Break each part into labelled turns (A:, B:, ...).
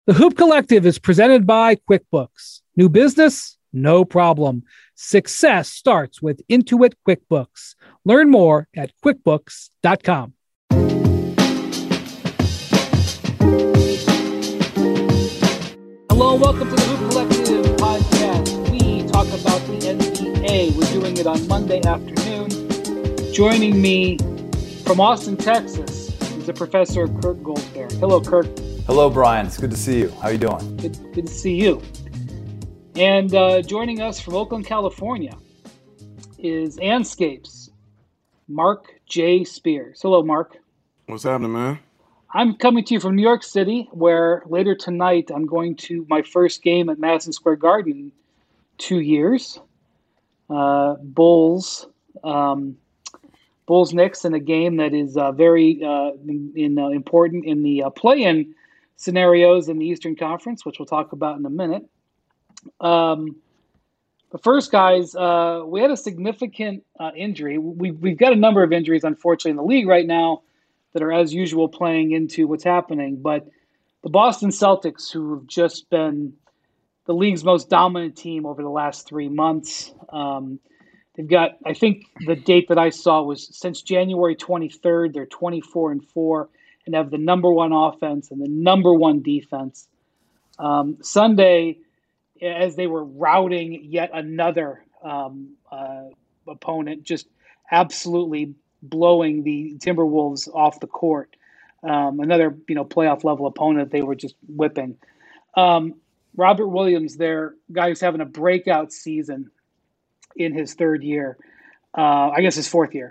A: The Hoop Collective is presented by QuickBooks. New business? No problem. Success starts with Intuit QuickBooks. Learn more at QuickBooks.com. Hello, welcome to the Hoop Collective podcast. We talk about the NBA. We're doing it on Monday afternoon. Joining me from Austin, Texas, is the Professor Kirk Goldberg. Hello, Kirk.
B: Hello, Brian. It's good to see you. How are you doing?
A: Good to see you. And joining us from Oakland, California, is Anscapes, Mark J. Spears. Hello, Mark.
C: What's happening, man?
A: I'm coming to you from New York City, where later tonight I'm going to my first game at Madison Square Garden in 2 years. Bulls Knicks in a game that is very important in the play-in scenarios in the Eastern Conference, which we'll talk about in a minute. But first, guys, we had a significant injury. We've got a number of injuries, unfortunately, in the league right now that are, as usual, playing into what's happening. But the Boston Celtics, who have just been the league's most dominant team over the last 3 months, they've got, I think the date that I saw was since January 23rd, they're 24-4 and have the number one offense and the number one defense. Sunday, as they were routing yet another opponent, just absolutely blowing the Timberwolves off the court. Another, playoff level opponent they were just whipping. Robert Williams, their guy who's having a breakout season in his third year, I guess his fourth year.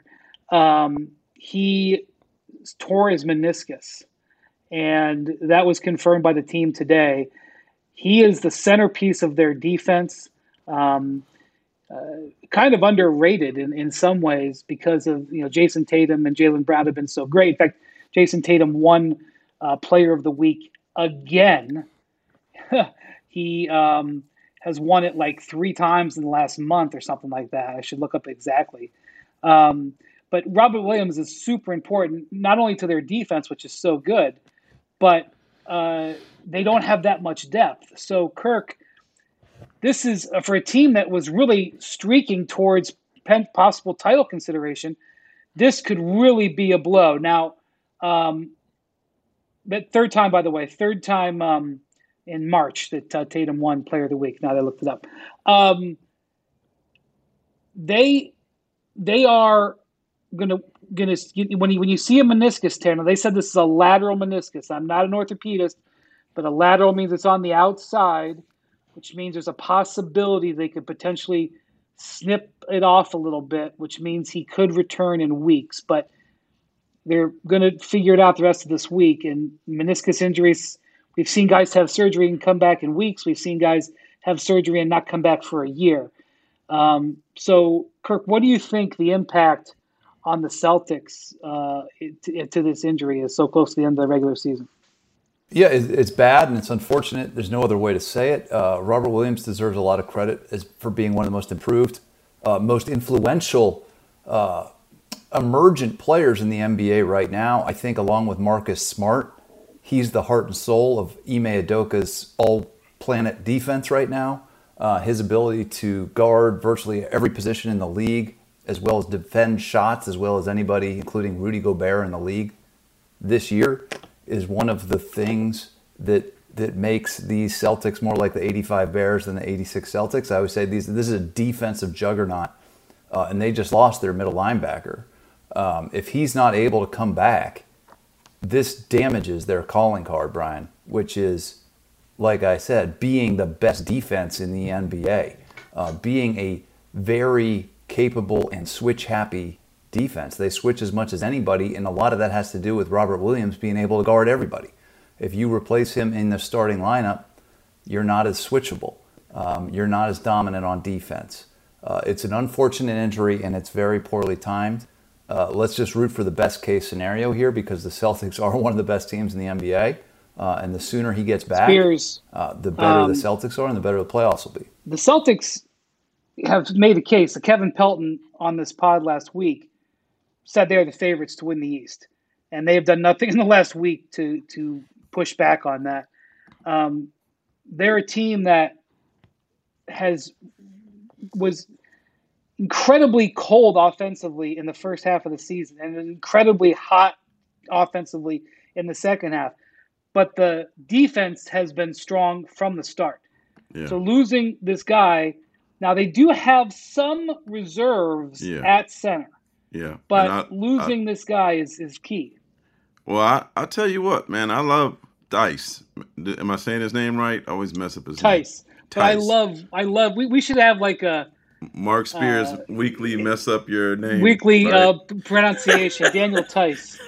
A: He tore his meniscus, and that was confirmed by the team today. He is the centerpiece of their defense, kind of underrated in some ways because of Jason Tatum and Jaylen Brown have been so great. In fact, Jason Tatum won Player of the Week again. He has won it like 3 times in the last month or something like that. I should look up exactly. But Robert Williams is super important, not only to their defense, which is so good, but they don't have that much depth. So, Kirk, this is for a team that was really streaking towards possible title consideration. This could really be a blow. Now, that third time in March that Tatum won Player of the Week. Now that I looked it up. They are gonna when you see a meniscus tear. Now they said this is a lateral meniscus. I'm not an orthopedist, but a lateral means it's on the outside, which means there's a possibility they could potentially snip it off a little bit, which means he could return in weeks. But they're going to figure it out the rest of this week. And meniscus injuries, we've seen guys have surgery and come back in weeks. We've seen guys have surgery and not come back for a year. So, Kirk, what do you think the impact on the Celtics to this injury is so close to the end of the regular season?
B: Yeah, it's bad and it's unfortunate. There's no other way to say it. Robert Williams deserves a lot of credit for being one of the most improved, most influential, emergent players in the NBA right now. I think along with Marcus Smart, he's the heart and soul of Ime Udoka's all-planet defense right now. His ability to guard virtually every position in the league, as well as defend shots, as well as anybody, including Rudy Gobert in the league this year, is one of the things that makes these Celtics more like the 85 Bears than the 86 Celtics. I always say this is a defensive juggernaut, and they just lost their middle linebacker. If he's not able to come back, this damages their calling card, Brian, which is, like I said, being the best defense in the NBA, being a very capable and switch-happy defense. They switch as much as anybody, and a lot of that has to do with Robert Williams being able to guard everybody. If you replace him in the starting lineup, you're not as switchable. You're not as dominant on defense. It's an unfortunate injury, and it's very poorly timed. Let's just root for the best case scenario here, because the Celtics are one of the best teams in the NBA. And the sooner he gets back,
A: Spears,
B: the better the Celtics are and the better the playoffs will be.
A: The Celtics have made a case. Kevin Pelton on this pod last week said they're the favorites to win the East. And they have done nothing in the last week to push back on that. Um, they're a team that was incredibly cold offensively in the first half of the season and incredibly hot offensively in the second half. But the defense has been strong from the start.
C: Yeah.
A: So losing this guy, now they do have some reserves
C: Yeah.
A: at center,
C: Yeah.
A: but losing this guy is key.
C: Well, I tell you what, man, I love Dice. Am I saying his name right? I always mess up his name.
A: Tice. But I love. We should have like a
C: Mark Spears weekly mess up your name.
A: Weekly
C: right?
A: Pronunciation. Daniel Tice.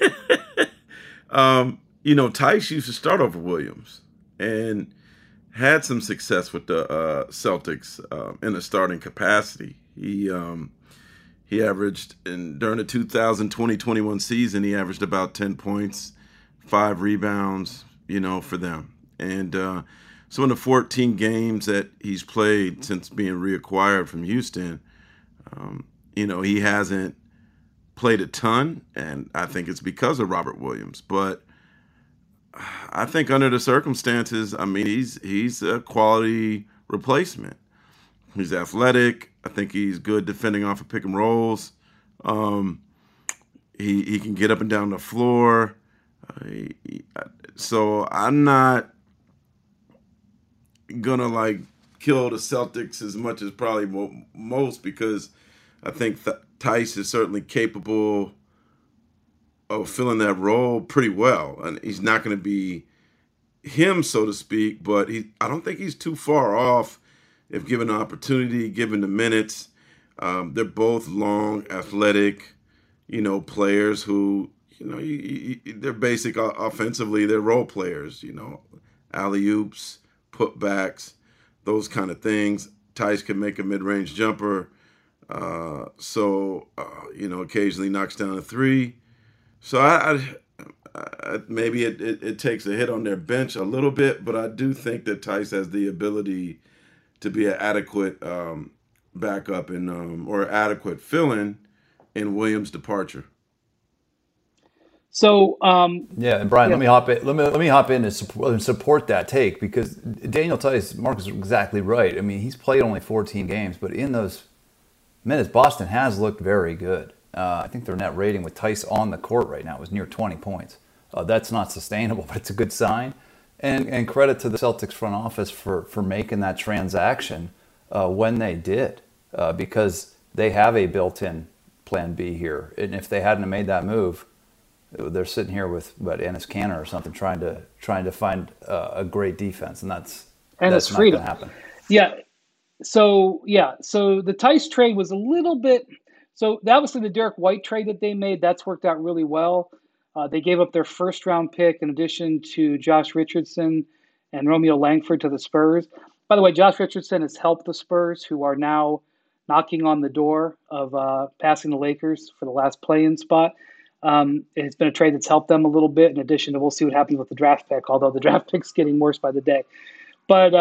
C: Tice used to start over Williams and had some success with the Celtics in a starting capacity. He averaged during the 2020-21 season, he averaged about 10 points, 5 rebounds, for them. And so in the 14 games that he's played since being reacquired from Houston, he hasn't played a ton, and I think it's because of Robert Williams. But I think under the circumstances, I mean, he's a quality replacement. He's athletic. I think he's good defending off of pick and rolls. He can get up and down the floor. So I'm not gonna kill the Celtics as much as probably most, because I think Tice is certainly capable of filling that role pretty well, and he's not going to be him, so to speak. But I don't think he's too far off if given the opportunity, given the minutes. They're both long, athletic, players who, they're basic offensively. They're role players, alley-oops, putbacks, those kind of things. Tice can make a mid-range jumper. Occasionally knocks down a three. So I maybe it takes a hit on their bench a little bit, but I do think that Tice has the ability to be an adequate backup or adequate fill-in in Williams' departure.
A: So
B: and Brian, let me hop in. Let me hop in and support that take, because Daniel Tice, Mark is exactly right. I mean, he's played only 14 games, but in those minutes, Boston has looked very good. I think their net rating with Tice on the court right now is near 20 points. That's not sustainable, but it's a good sign. And credit to the Celtics front office for making that transaction when they did, because they have a built-in plan B here. And if they hadn't made that move, they're sitting here with Enes Kanter or something, trying to find a great defense, and that's not going to happen.
A: Yeah. So the Tice trade was a little bit. So obviously the Derek White trade that they made, that's worked out really well. They gave up their first round pick in addition to Josh Richardson and Romeo Langford to the Spurs. By the way, Josh Richardson has helped the Spurs, who are now knocking on the door of passing the Lakers for the last play-in spot. It's been a trade that's helped them a little bit, in addition to we'll see what happens with the draft pick, although the draft pick's getting worse by the day. But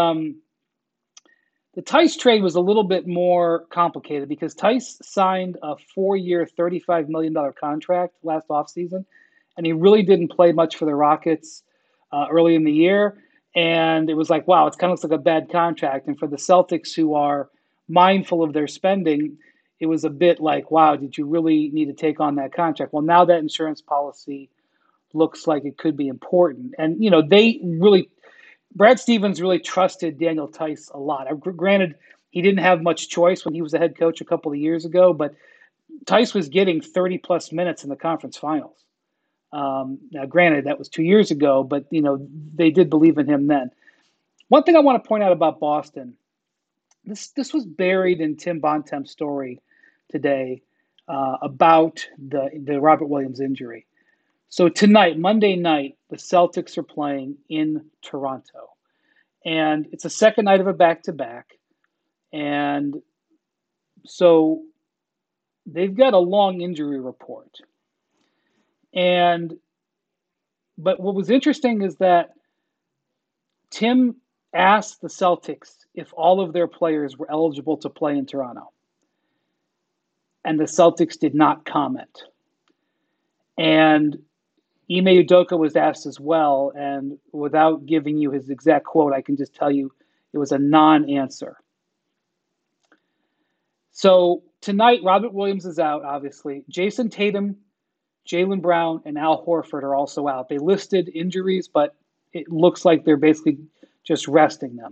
A: the Tice trade was a little bit more complicated because Tice signed a 4-year, $35 million contract last offseason, and he really didn't play much for the Rockets early in the year. And it was like, wow, it kind of looks like a bad contract. And for the Celtics, who are mindful of their spending, it was a bit like, wow, did you really need to take on that contract? Well, now that insurance policy looks like it could be important. And, Brad Stevens really trusted Daniel Tice a lot. Granted, he didn't have much choice when he was the head coach a couple of years ago, but Tice was getting 30-plus minutes in the conference finals. Now, granted, that was 2 years ago, but, they did believe in him then. One thing I want to point out about Boston, this was buried in Tim Bontemps' story today about the Robert Williams injury. So tonight, Monday night, the Celtics are playing in Toronto. And it's a second night of a back-to-back. And so they've got a long injury report. But what was interesting is that Tim asked the Celtics if all of their players were eligible to play in Toronto. And the Celtics did not comment. And Ime Udoka was asked as well, and without giving you his exact quote, I can just tell you it was a non-answer. So tonight, Robert Williams is out, obviously. Jason Tatum, Jaylen Brown, and Al Horford are also out. They listed injuries, but it looks like they're basically just resting them.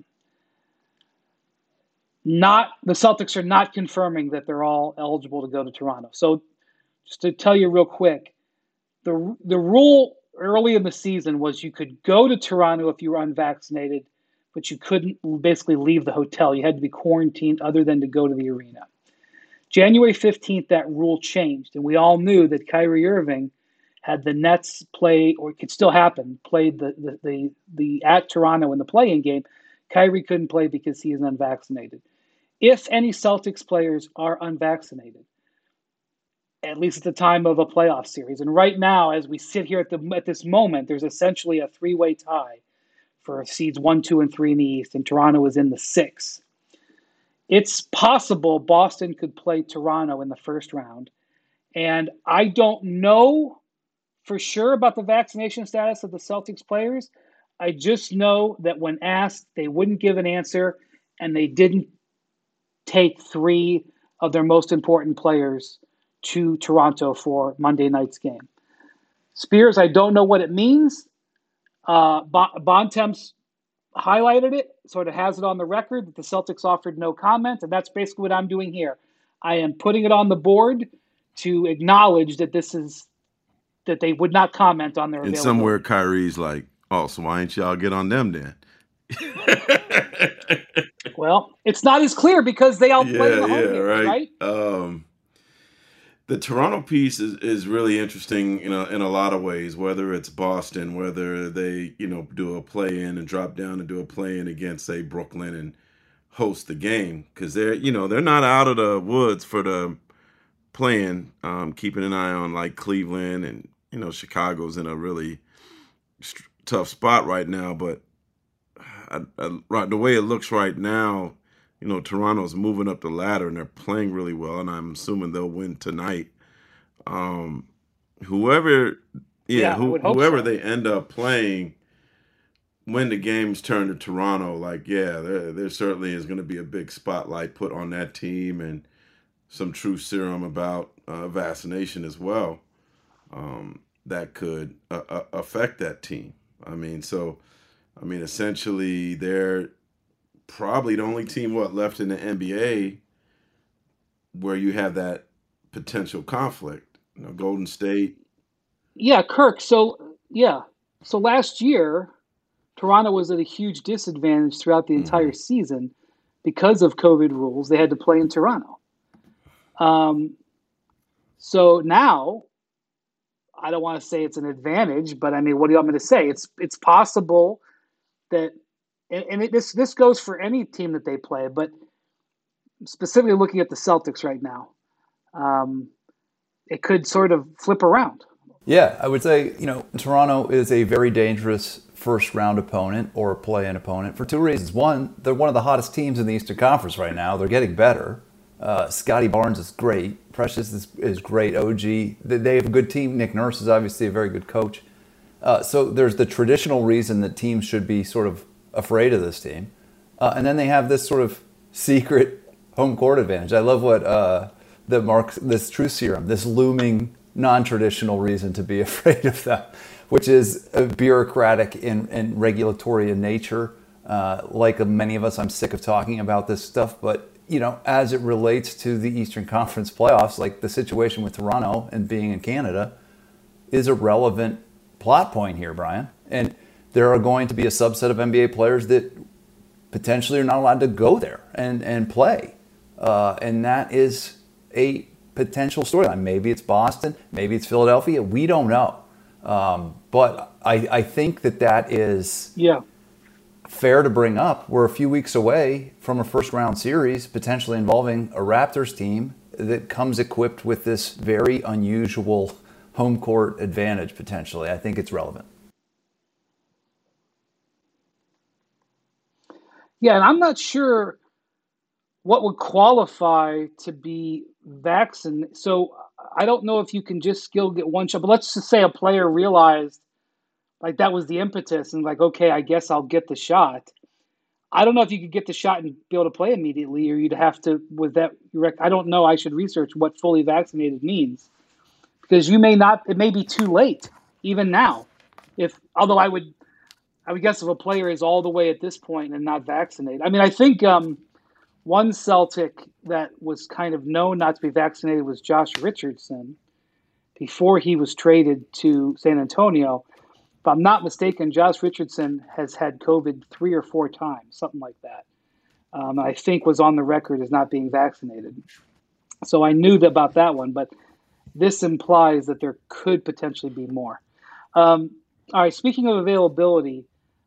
A: The Celtics are not confirming that they're all eligible to go to Toronto. So just to tell you real quick, the rule early in the season was you could go to Toronto if you were unvaccinated, but you couldn't basically leave the hotel. You had to be quarantined other than to go to the arena. January 15th, that rule changed, and we all knew that Kyrie Irving had the Nets play, or it could still happen, played the at Toronto in the play-in game. Kyrie couldn't play because he is unvaccinated. If any Celtics players are unvaccinated, at least at the time of a playoff series, and right now, as we sit here at this moment, there's essentially a three-way tie for seeds 1, 2, and 3 in the East, and Toronto is in the 6. It's possible Boston could play Toronto in the first round. And I don't know for sure about the vaccination status of the Celtics players. I just know that when asked, they wouldn't give an answer, and they didn't take 3 of their most important players to Toronto for Monday night's game. Spears, I don't know what it means. Bontemps highlighted it, sort of has it on the record that the Celtics offered no comment, and that's basically what I'm doing here. I am putting it on the board to acknowledge that that they would not comment on their
C: And
A: availability.
C: somewhere Kyrie's like, oh, so why ain't y'all get on them then?
A: Well, it's not as clear because they all play in the home games, right?
C: The Toronto piece is really interesting, in a lot of ways, whether it's Boston, whether they, do a play-in and drop down and do a play-in against, say, Brooklyn and host the game. Because they're not out of the woods for the play-in, keeping an eye on, like, Cleveland and, Chicago's in a really tough spot right now. But the way it looks right now, Toronto's moving up the ladder and they're playing really well, and I'm assuming they'll win tonight. Whoever
A: so.
C: they end up playing, when the games turn to Toronto, there certainly is going to be a big spotlight put on that team and some true serum about vaccination as well, that could affect that team. Essentially, they're probably the only team left in the NBA where you have that potential conflict. Golden State.
A: Yeah, Kirk. So last year, Toronto was at a huge disadvantage throughout the entire season because of COVID rules. They had to play in Toronto. So now, I don't want to say it's an advantage, but what do you want me to say? It's possible that, and this goes for any team that they play, but specifically looking at the Celtics right now, it could sort of flip around.
B: Yeah, I would say, Toronto is a very dangerous first-round opponent or play-in opponent for 2 reasons. One, they're one of the hottest teams in the Eastern Conference right now. They're getting better. Scotty Barnes is great. Precious is great. OG, they have a good team. Nick Nurse is obviously a very good coach. So there's the traditional reason that teams should be sort of afraid of this team. And then they have this sort of secret home court advantage. I love what this truth serum, this looming non-traditional reason to be afraid of them, which is bureaucratic and regulatory in nature. Like many of us, I'm sick of talking about this stuff, but as it relates to the Eastern Conference playoffs, like the situation with Toronto and being in Canada is a relevant plot point here, Brian. And there are going to be a subset of NBA players that potentially are not allowed to go there and play. And that is a potential storyline. Maybe it's Boston, maybe it's Philadelphia. We don't know. But I think that is fair to bring up. We're a few weeks away from a first-round series, potentially involving a Raptors team that comes equipped with this very unusual home court advantage, potentially. I think it's relevant.
A: Yeah, and I'm not sure what would qualify to be vaccinated. So I don't know if you can just skill get one shot, but let's just say a player realized like that was the impetus and like, okay, I guess I'll get the shot. I don't know if you could get the shot and be able to play immediately, or you'd have to with that. I don't know. I should research what fully vaccinated means because you may not. It may be too late even now. Although I would guess if a player is all the way at this point and not vaccinated. I mean, I think one Celtic that was kind of known not to be vaccinated was Josh Richardson before he was traded to San Antonio. If I'm not mistaken, Josh Richardson has had COVID 3 or 4 times, something like that. I think was on the record as not being vaccinated. So I knew about that one, but this implies that there could potentially be more. All right, speaking of availability,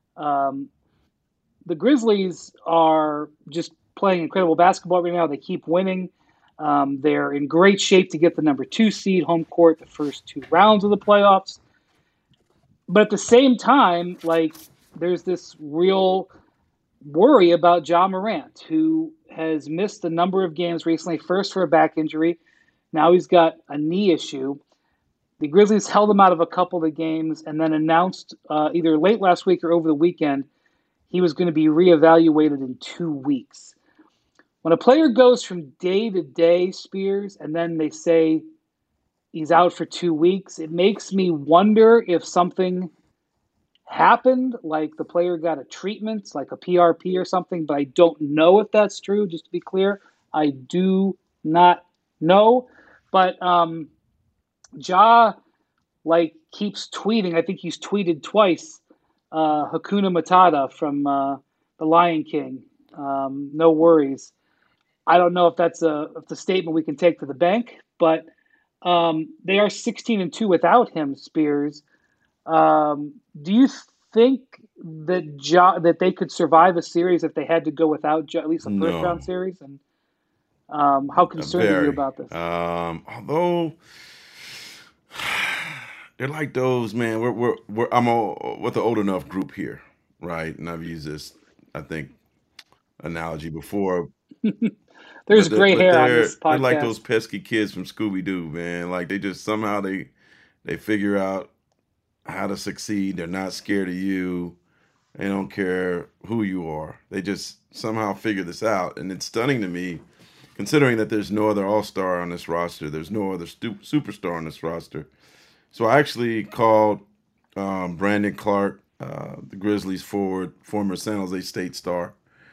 A: the Grizzlies are just playing incredible basketball right now. They keep winning. They're in great shape to get the number 2 seed, home court, the first 2 rounds of the playoffs. But at the same time, like there's this real worry about Ja Morant, who has missed a number of games recently, first for a back injury. Now he's got a knee issue. The Grizzlies held him out of a couple of games and then announced either late last week or over the weekend he was going to be reevaluated in 2 weeks. When a player goes from day to day, Spears, and then they say he's out for 2 weeks, it makes me wonder if something happened, like the player got a treatment, like a PRP or something, but I don't know if that's true, just to be clear. I do not know. But Ja, keeps tweeting. I think he's tweeted twice, Hakuna Matata from The Lion King. No worries. I don't know if that's a statement we can take to the bank, but they are 16-2 without him, Spears. Do you think that they could survive a series if they had to go without at least a first round series? And how concerned are you about this?
C: Although they're like those, man. I'm with the old enough group here, right? And I've used this, I think, analogy before.
A: There's gray hair on this podcast.
C: They're like those pesky kids from Scooby Doo, man. Like they just somehow they figure out how to succeed. They're not scared of you. They don't care who you are. They just somehow figure this out. And it's stunning to me, considering that there's no other all-star on this roster. There's no other superstar on this roster. So I actually called Brandon Clark, the Grizzlies forward, former San Jose State star,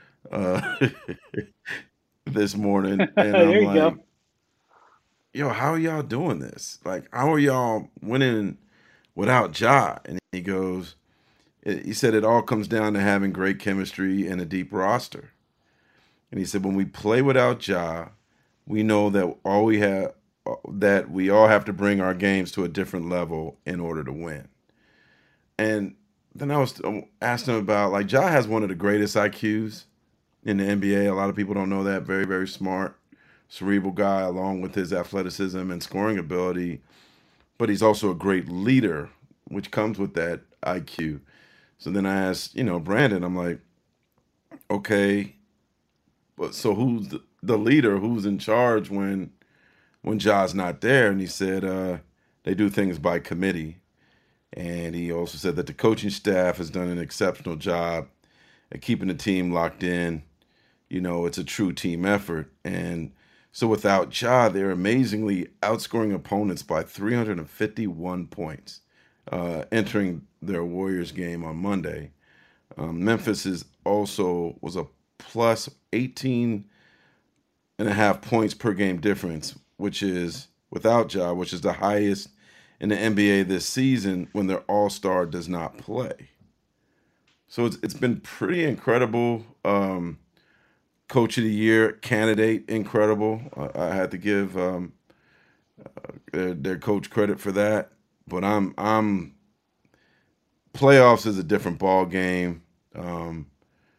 C: this morning. And
A: there you go.
C: Yo, how are y'all doing this? Like, how are y'all winning without Ja? And he said it all comes down to having great chemistry and a deep roster. And he said, when we play without Ja, we know that we all have to bring our games to a different level in order to win. And then I was asked him about, like, Ja has one of the greatest IQs in the NBA. A lot of people don't know that. Very, very smart, cerebral guy, along with his athleticism and scoring ability. But he's also a great leader, which comes with that IQ. So then I asked, Brandon, I'm like, okay, but so who's the leader? Who's in charge when Ja's not there? And he said they do things by committee. And he also said that the coaching staff has done an exceptional job at keeping the team locked in. It's a true team effort. And so without Ja, they're amazingly outscoring opponents by 351 points, entering their Warriors game on Monday. Memphis was a plus 18.5 points per game difference, which is without Ja, which is the highest in the NBA this season when their all-star does not play. So it's been pretty incredible. Coach of the Year candidate, incredible. I had to give their coach credit for that. But I'm playoffs is a different ball game, and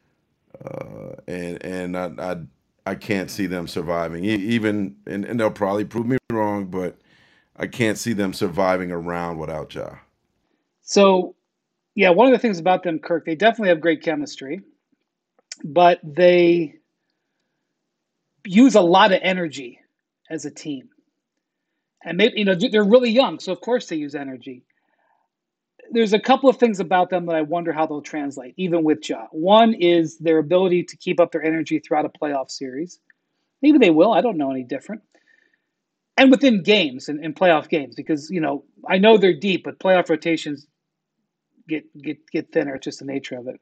C: I can't see them surviving. Even and they'll probably prove me wrong, but I can't see them surviving a round without Ja.
A: So, yeah, one of the things about them, Kirk, they definitely have great chemistry, but they use a lot of energy as a team. And maybe they're really young, so of course they use energy. There's a couple of things about them that I wonder how they'll translate, even with Ja. One is their ability to keep up their energy throughout a playoff series. Maybe they will. I don't know any different. And within games and playoff games, because I know they're deep, but playoff rotations get thinner. It's just the nature of it.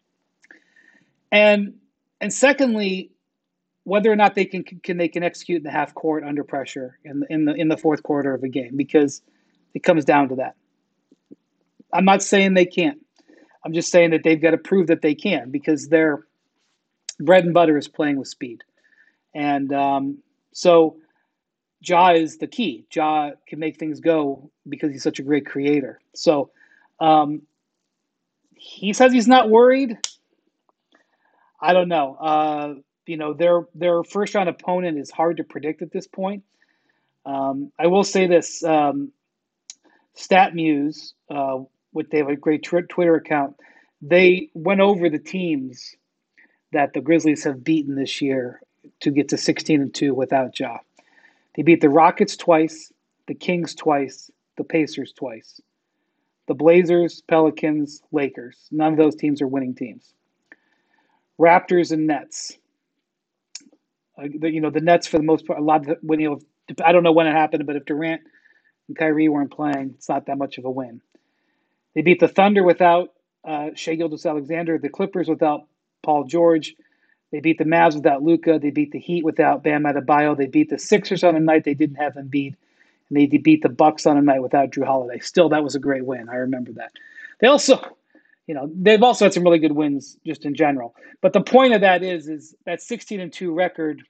A: And secondly, whether or not they can execute in the half court under pressure in the fourth quarter of a game, because it comes down to that. I'm not saying they can't. I'm just saying that they've got to prove that they can, because their bread and butter is playing with speed. And so Ja is the key. Ja can make things go because he's such a great creator. So he says he's not worried. I don't know. Their first round opponent is hard to predict at this point. I will say this: StatMuse, they have a great Twitter account. They went over the teams that the Grizzlies have beaten this year to get to 16-2 without Ja. They beat the Rockets twice, the Kings twice, the Pacers twice, the Blazers, Pelicans, Lakers. None of those teams are winning teams. Raptors and Nets. The Nets, for the most part, a lot of I don't know when it happened, but if Durant and Kyrie weren't playing, it's not that much of a win. They beat the Thunder without Shai Gilgeous-Alexander, the Clippers without Paul George. They beat the Mavs without Luka. They beat the Heat without Bam Adebayo. They beat the Sixers on a night they didn't have Embiid. And they beat the Bucks on a night without Drew Holiday. Still, that was a great win. I remember that. They also, they've also had some really good wins just in general. But the point of that is that 16-2 record,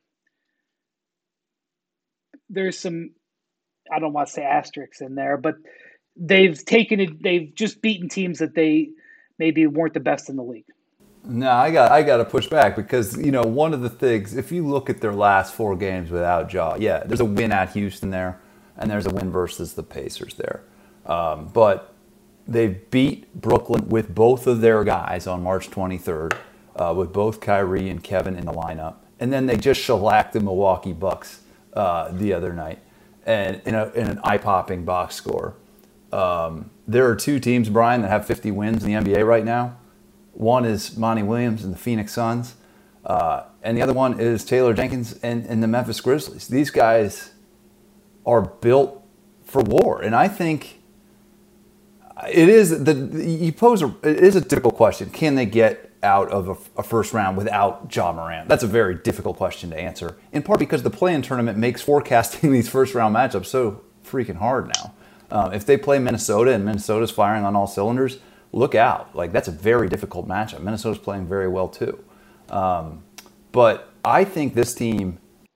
A: there's some, I don't want to say asterisks in there, but they've just beaten teams that they maybe weren't the best in the league.
B: No, I got to push back, because one of the things, if you look at their last 4 games without Ja, yeah, there's a win at Houston there, and there's a win versus the Pacers there, but they beat Brooklyn with both of their guys on March 23rd, with both Kyrie and Kevin in the lineup, and then they just shellacked the Milwaukee Bucks the other night, and in an eye-popping box score. There are 2 teams, Brian, that have 50 wins in the NBA right now. One is Monty Williams and the Phoenix Suns, and the other one is Taylor Jenkins and the Memphis Grizzlies. These guys are built for war, and I think it is a difficult question. Can they get out of a first round without Ja Morant? That's a very difficult question to answer, in part because the play-in tournament makes forecasting these first-round matchups so freaking hard now. If they play Minnesota and Minnesota's firing on all cylinders, look out. That's a very difficult matchup. Minnesota's playing very well too. But I think this team...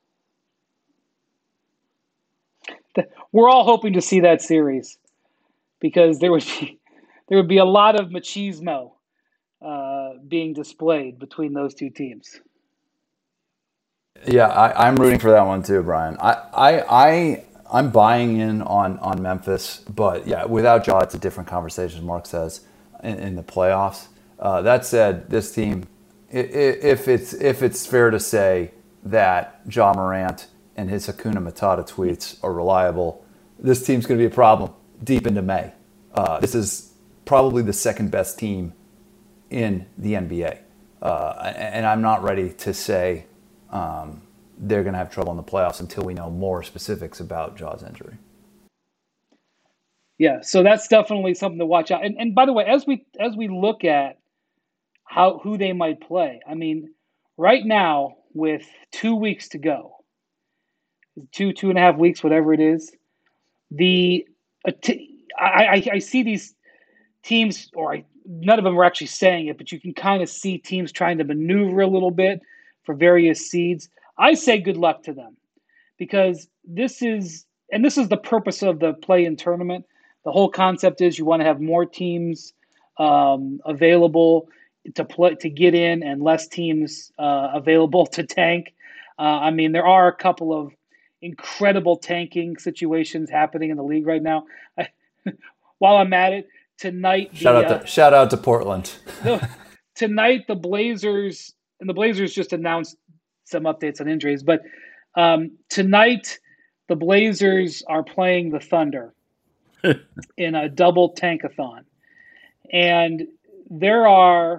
A: We're all hoping to see that series, because there would be a lot of machismo being displayed between those 2 teams.
B: Yeah, I'm rooting for that one too, Brian. I'm buying in on Memphis, but yeah, without Ja, it's a different conversation, as Mark says, in the playoffs. That said, this team, if it's fair to say that Ja Morant and his Hakuna Matata tweets are reliable, this team's going to be a problem deep into May. This is probably the second best team in the NBA, and I'm not ready to say they're going to have trouble in the playoffs until we know more specifics about Ja's injury.
A: Yeah, so that's definitely something to watch out. And by the way, as we look at who they might play, I mean, right now with 2 weeks to go, 2.5 weeks, whatever it is, I see these teams, none of them are actually saying it, but you can kind of see teams trying to maneuver a little bit for various seeds. I say good luck to them, because this is the purpose of the play-in tournament. The whole concept is you want to have more teams available to get in, and less teams available to tank. I mean, there are a couple of incredible tanking situations happening in the league right now. While I'm at it, tonight,
B: shout out to Portland.
A: Tonight, the Blazers just announced some updates on injuries, but tonight the Blazers are playing the Thunder in a double tankathon. And there are,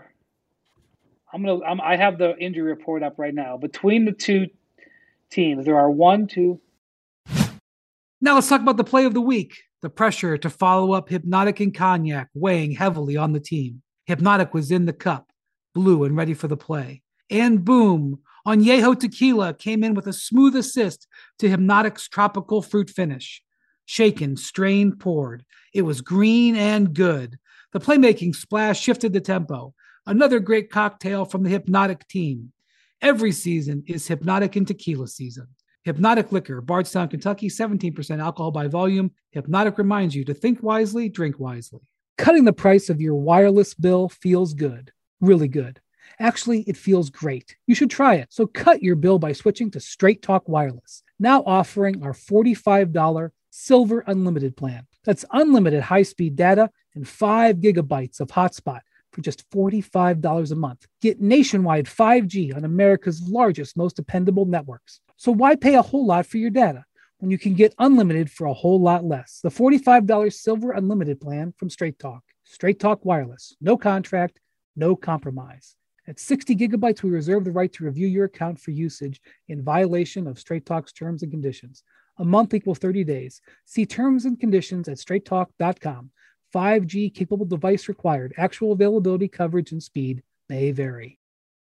A: I have the injury report up right now. Between the two teams, there are 1, 2.
D: Now let's talk about the play of the week. The pressure to follow up Hypnotic and Cognac weighing heavily on the team. Hypnotic was in the cup, blue and ready for the play. And boom, Añejo Tequila came in with a smooth assist to Hypnotic's tropical fruit finish. Shaken, strained, poured. It was green and good. The playmaking splash shifted the tempo. Another great cocktail from the Hypnotic team. Every season is Hypnotic and Tequila season. Hypnotic Liquor, Bardstown, Kentucky, 17% alcohol by volume. Hypnotic reminds you to think wisely, drink wisely. Cutting the price of your wireless bill feels good. Really good. Actually, it feels great. You should try it. So cut your bill by switching to Straight Talk Wireless, now offering our $45 Silver Unlimited plan. That's unlimited high-speed data and 5 gigabytes of hotspot for just $45 a month. Get nationwide 5G on America's largest, most dependable networks. So why pay a whole lot for your data when you can get unlimited for a whole lot less? The $45 Silver Unlimited plan from Straight Talk. Straight Talk Wireless. No contract, no compromise. At 60 gigabytes, we reserve the right to review your account for usage in violation of Straight Talk's terms and conditions. A month equals 30 days. See terms and conditions at straighttalk.com. 5G capable device required. Actual availability, coverage, and speed may vary.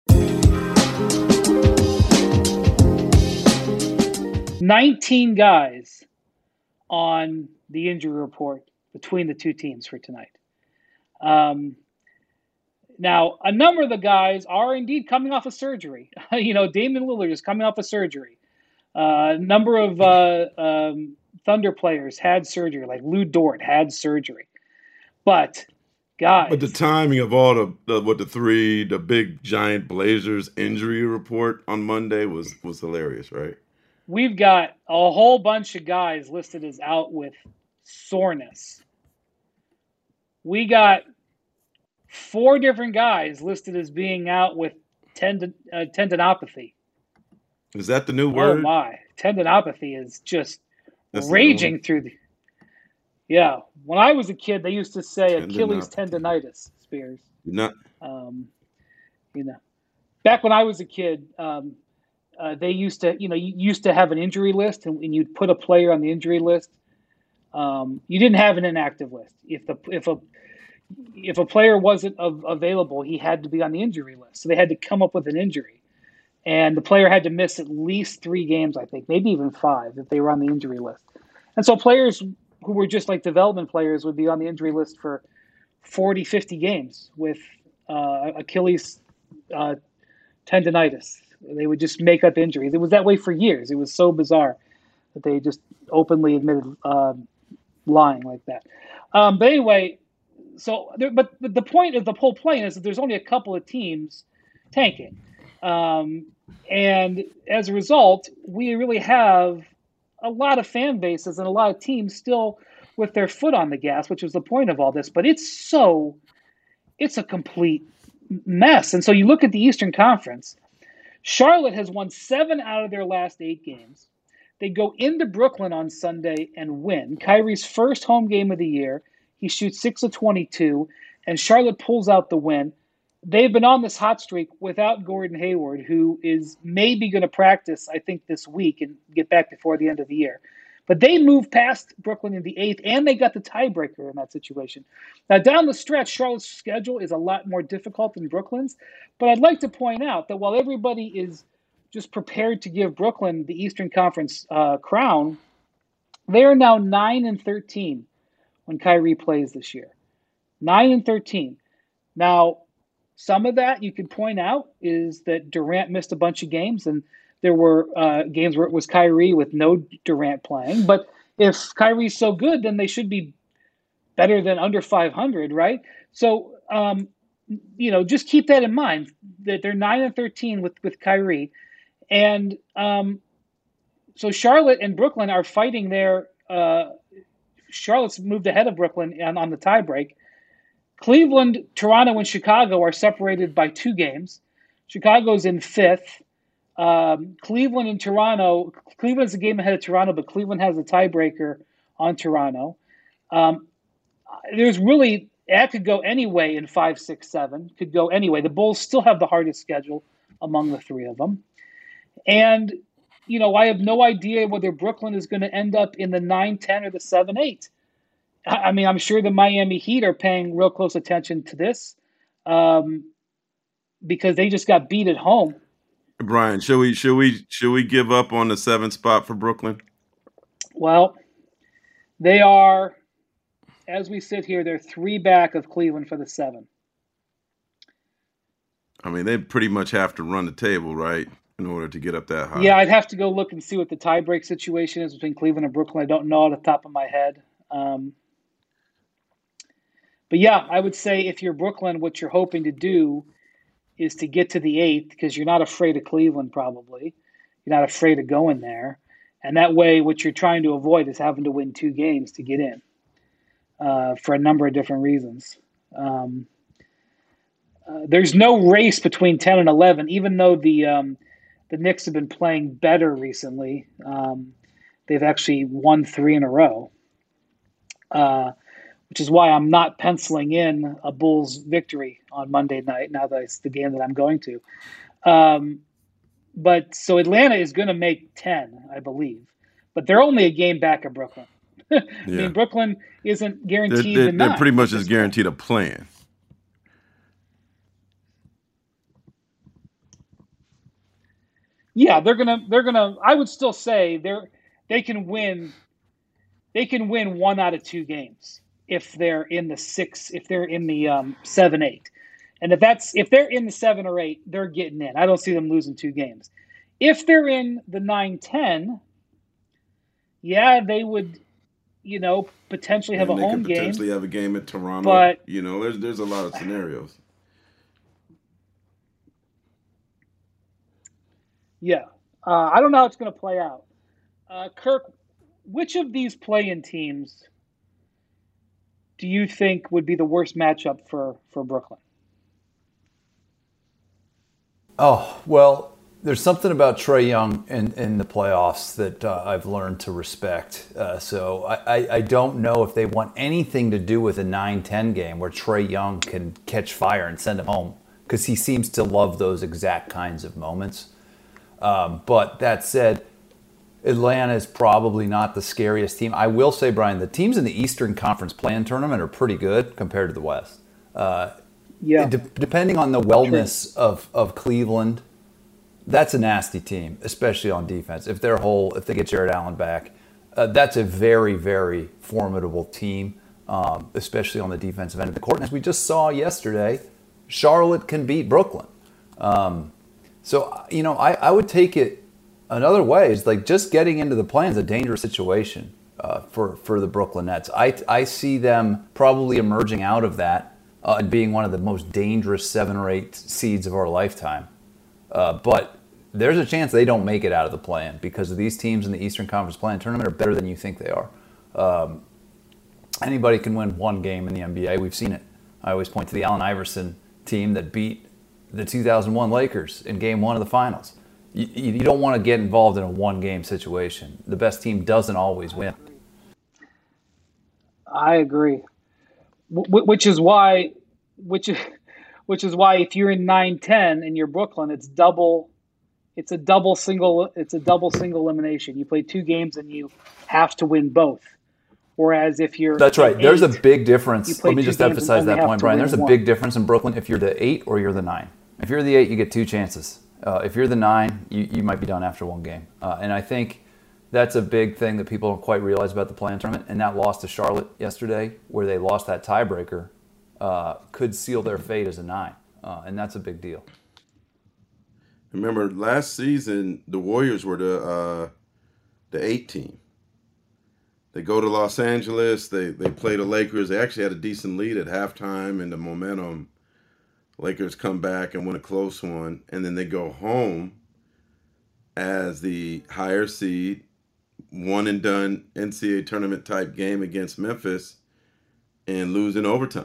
A: 19 guys on the injury report between the two teams for tonight. Now, a number of the guys are indeed coming off of surgery. Damian Lillard is coming off of surgery. A number of Thunder players had surgery, like Lou Dort had surgery. But, guys.
C: But the timing of all the big giant Blazers injury report on Monday was hilarious, right?
A: We've got a whole bunch of guys listed as out with soreness. We got 4 different guys listed as being out with tendinopathy.
C: Is that the new word?
A: Oh my! Tendinopathy is just raging through the. Yeah, when I was a kid, they used to say Achilles tendinitis. Spears.
C: Not.
A: Back when I was a kid, they used to, you used to have an injury list, and you'd put a player on the injury list. You didn't have an inactive list. If a player wasn't available, he had to be on the injury list. So they had to come up with an injury. And the player had to miss at least 3 games, I think, maybe even 5 if they were on the injury list. And so players who were just like development players would be on the injury list for 40, 50 games with Achilles tendinitis. They would just make up injuries. It was that way for years. It was so bizarre that they just openly admitted lying like that. But anyway, but the point of the whole play is that there's only a couple of teams tanking. And as a result, we really have a lot of fan bases and a lot of teams still with their foot on the gas, which was the point of all this. But it's a complete mess. And so you look at the Eastern Conference. Charlotte has won 7 out of their last 8 games. They go into Brooklyn on Sunday and win. Kyrie's first home game of the year. He shoots 6 of 22, and Charlotte pulls out the win. They've been on this hot streak without Gordon Hayward, who is maybe going to practice, I think, this week and get back before the end of the year. But they moved past Brooklyn in the 8th, and they got the tiebreaker in that situation. Now, down the stretch, Charlotte's schedule is a lot more difficult than Brooklyn's. But I'd like to point out that while everybody is just prepared to give Brooklyn the Eastern Conference crown, they are now 9-13 when Kyrie plays this year. 9-13. Now, some of that you could point out is that Durant missed a bunch of games, and there were games where it was Kyrie with no Durant playing. But if Kyrie's so good, then they should be better than under 500, right? So, just keep that in mind, that they're 9-13 with Kyrie. And so Charlotte and Brooklyn are fighting there. Charlotte's moved ahead of Brooklyn on the tiebreak. Cleveland, Toronto, and Chicago are separated by 2 games. Chicago's in 5th. Cleveland and Toronto. Cleveland's a game ahead of Toronto, but Cleveland has a tiebreaker on Toronto. There's really that could go any way in 5, 6, 7. Could go anyway. The Bulls still have the hardest schedule among the three of them, and I have no idea whether Brooklyn is going to end up in the 9-10 or the 7-8. I mean, I'm sure the Miami Heat are paying real close attention to this because they just got beat at home.
C: Brian, should we give up on the 7th spot for Brooklyn?
A: Well, they are, as we sit here, they're 3 back of Cleveland for the 7.
C: I mean, they pretty much have to run the table, right, in order to get up that high.
A: Yeah, I'd have to go look and see what the tiebreak situation is between Cleveland and Brooklyn. I don't know off the top of my head. But yeah, I would say if you're Brooklyn, what you're hoping to do is to get to the 8th because you're not afraid of Cleveland probably. You're not afraid of going there. And that way what you're trying to avoid is having to win 2 games to get in for a number of different reasons. There's no race between 10 and 11, even though the Knicks have been playing better recently. They've actually won 3 in a row. Which is why I'm not penciling in a Bulls victory on Monday night, now that it's the game that I'm going to. But so Atlanta is going to make 10, I believe. But they're only a game back of Brooklyn. I mean, Brooklyn isn't guaranteed the 9.
C: They're pretty much just guaranteed a plan.
A: Yeah, they're gonna. I would still say they can win 1 out of 2 games. If they're in the 6, if they're in the 7-8, and if they're in the 7 or 8, they're getting in. I don't see them losing 2 games. If they're in the 9-10, yeah, they would, potentially have a home game.
C: Potentially have a game at Toronto.
A: But
C: there's a lot of scenarios.
A: Yeah, I don't know how it's going to play out. Kirk, which of these play-in teams do you think would be the worst matchup for Brooklyn?
B: Oh, well, there's something about Trae Young in the playoffs that I've learned to respect. So I don't know if they want anything to do with a 9-10 game where Trae Young can catch fire and send him home because he seems to love those exact kinds of moments. But that said, Atlanta is probably not the scariest team. I will say, Brian, the teams in the Eastern Conference play-in tournament are pretty good compared to the West. Depending on the wellness of Cleveland, that's a nasty team, especially on defense. If they're whole, if they get Jared Allen back, that's a very, very formidable team, especially on the defensive end of the court. And as we just saw yesterday, Charlotte can beat Brooklyn. So, I would take it another way. Is like just getting into the play is a dangerous situation for the Brooklyn Nets. I see them probably emerging out of that and being one of the most dangerous 7 or 8 seeds of our lifetime. But there's a chance they don't make it out of the play-in because of these teams in the Eastern Conference play-in tournament are better than you think they are. Anybody can win 1 game in the NBA. We've seen it. I always point to the Allen Iverson team that beat the 2001 Lakers in Game 1 of the Finals. You don't want to get involved in a 1-game situation. The best team doesn't always win.
A: I agree. Which is why if you're in 9-10 and you're Brooklyn, it's a double single elimination. You play 2 games and you have to win both. Whereas if you're
B: That's right. There's a big difference. Let me just
A: 2 games
B: emphasize
A: and
B: that
A: only
B: point,
A: have to
B: Brian.
A: win
B: There's a
A: 1.
B: big difference in Brooklyn if you're the 8 or you're the 9. If you're the 8, you get 2 chances. If you're the 9, you might be done after 1 game. And I think that's a big thing that people don't quite realize about the play-in tournament. And that loss to Charlotte yesterday, where they lost that tiebreaker, could seal their fate as a 9. And that's a big deal.
C: Remember, last season, the Warriors were the 8 team. They go to Los Angeles. They play the Lakers. They actually had a decent lead at halftime, and the momentum. Lakers come back and win a close one, and then they go home as the higher seed, one and done NCAA tournament type game against Memphis, and lose in overtime.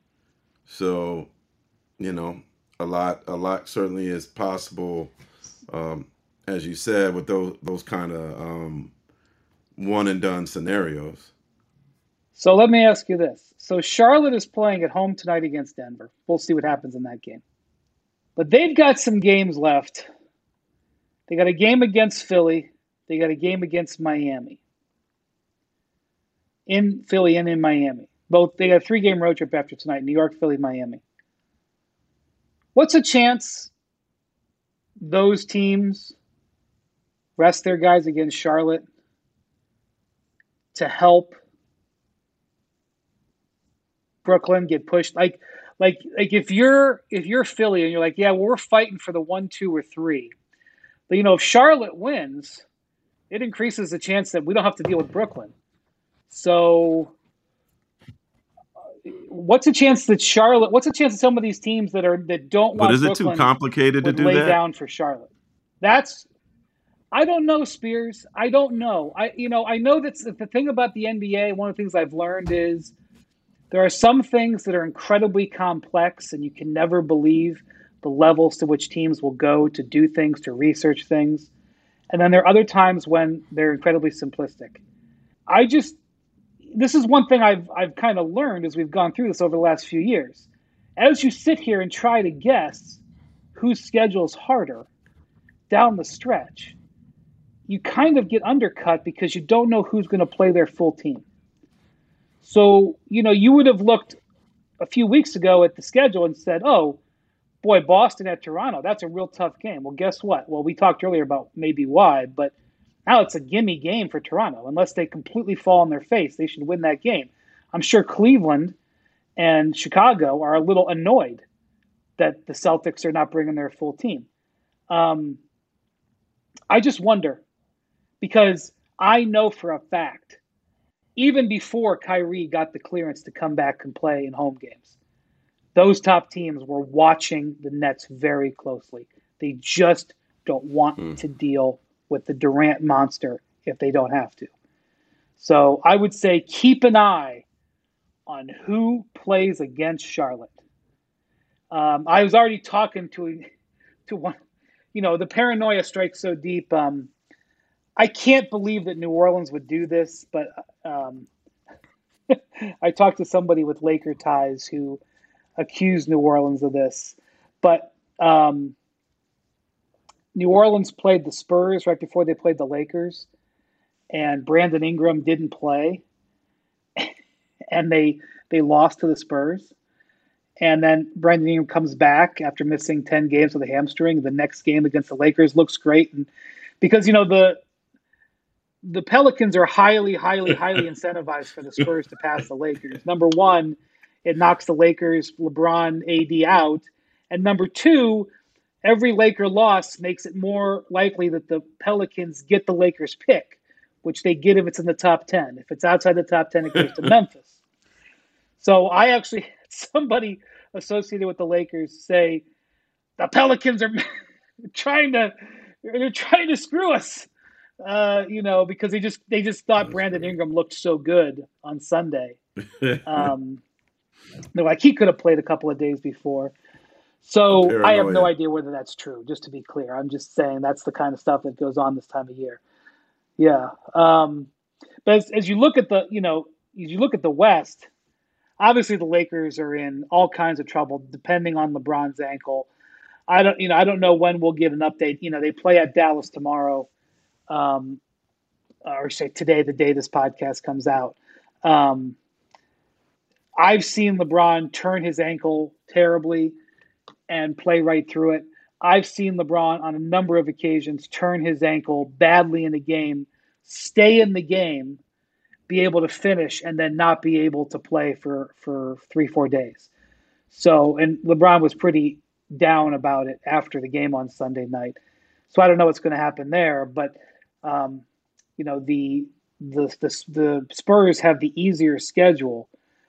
C: So, a lot certainly is possible as you said, with those kind of one and done scenarios.
A: So let me ask you this. So Charlotte is playing at home tonight against Denver. We'll see what happens in that game. But they've got some games left. They got a game against Philly. They got a game against Miami. In Philly and in Miami. Both, they got a 3-game road trip after tonight, New York, Philly, Miami. What's a chance those teams rest their guys against Charlotte to help Brooklyn get pushed? Like if you're Philly and you're like, yeah, well, we're fighting for the 1, 2, or 3. But if Charlotte wins, it increases the chance that we don't have to deal with Brooklyn. So what's a chance that some of these teams that don't want
C: But is it
A: Brooklyn
C: too complicated to do
A: lay
C: that?
A: down for Charlotte? I don't know, Spears. I don't know. I know that's the thing about the NBA. One of the things I've learned is there are some things that are incredibly complex, and you can never believe the levels to which teams will go to do things, to research things. And then there are other times when they're incredibly simplistic. This is one thing I've kind of learned as we've gone through this over the last few years. As you sit here and try to guess whose schedule is harder down the stretch, you kind of get undercut because you don't know who's going to play their full team. So, you would have looked a few weeks ago at the schedule and said, oh, boy, Boston at Toronto, that's a real tough game. Well, guess what? Well, we talked earlier about maybe why, but now it's a gimme game for Toronto. Unless they completely fall on their face, they should win that game. I'm sure Cleveland and Chicago are a little annoyed that the Celtics are not bringing their full team. I just wonder, because I know for a fact, even before Kyrie got the clearance to come back and play in home games, those top teams were watching the Nets very closely. They just don't want to deal with the Durant monster if they don't have to. So I would say keep an eye on who plays against Charlotte. I was already talking to one, the paranoia strikes so deep. I can't believe that New Orleans would do this, but I talked to somebody with Laker ties who accused New Orleans of this. But New Orleans played the Spurs right before they played the Lakers, and Brandon Ingram didn't play, and they lost to the Spurs. And then Brandon Ingram comes back after missing 10 games with a hamstring. The next game against the Lakers looks great, and because the Pelicans are highly, highly, highly incentivized for the Spurs to pass the Lakers. Number one, it knocks the Lakers, LeBron, AD out. And number two, every Laker loss makes it more likely that the Pelicans get the Lakers pick, which they get if it's in the top 10. If it's outside the top 10, it goes to Memphis. So I actually had somebody associated with the Lakers say the Pelicans are trying to screw us. Because they just thought Brandon Ingram looked so good on Sunday. They're like, he could have played a couple of days before. So I have no idea whether that's true, just to be clear. I'm just saying that's the kind of stuff that goes on this time of year. Yeah. But as you look at the West, obviously the Lakers are in all kinds of trouble depending on LeBron's ankle. I don't know when we'll get an update. They play at Dallas tomorrow. Or say today, the day this podcast comes out. I've seen LeBron turn his ankle terribly and play right through it. I've seen LeBron on a number of occasions turn his ankle badly in the game, stay in the game, be able to finish, and then not be able to play for 3-4 days. So, and LeBron was pretty down about it after the game on Sunday night. So I don't know what's going to happen there, but the Spurs have the easier schedule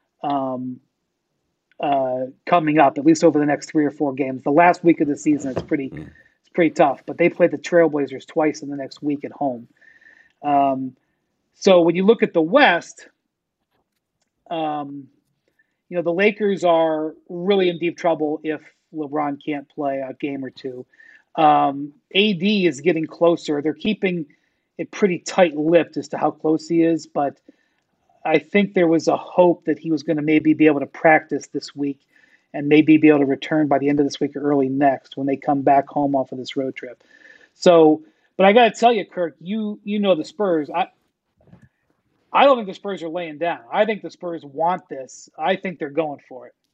A: coming up, at least over the next 3 or 4 games. The last week of the season, it's pretty tough, but they play the Trailblazers twice in the next week at home. So when you look at the West, the Lakers are really in deep trouble if LeBron can't play a game or two. AD is getting closer. They're keeping it pretty tight-lipped as to how close he is, but I think there was a hope that he was going to maybe be able to practice this week and maybe be able to return by the end of this week or early next when they come back home off of this road trip. So, but I got to tell you, Kirk, you know the Spurs. I don't think the Spurs are laying down. I think the Spurs want this. I think they're going for it.